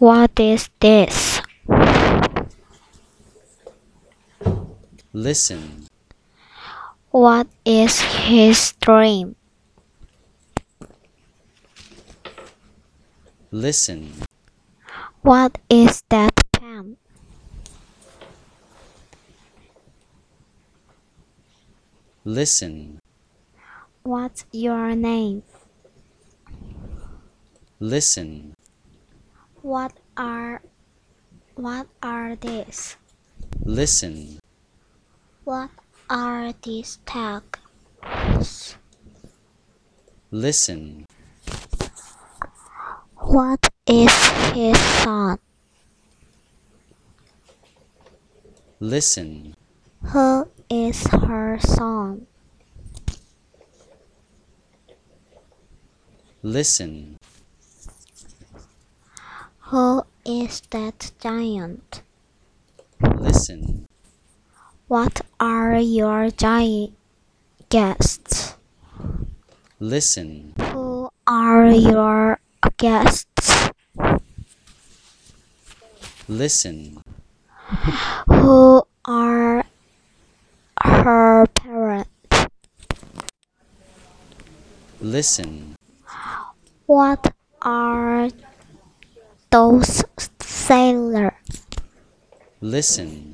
What is this? Listen. What is his dream? Listen. What is that pen? Listen. What's your name? Listen. What are these? Listen. What are these tags? Listen. What is his son? Listen. Who is her son? Listen. Who is that giant? Listen. What are your guests? Listen. Who are your guests? Listen. Who are her parents? Listen. What are those sailors? Listen.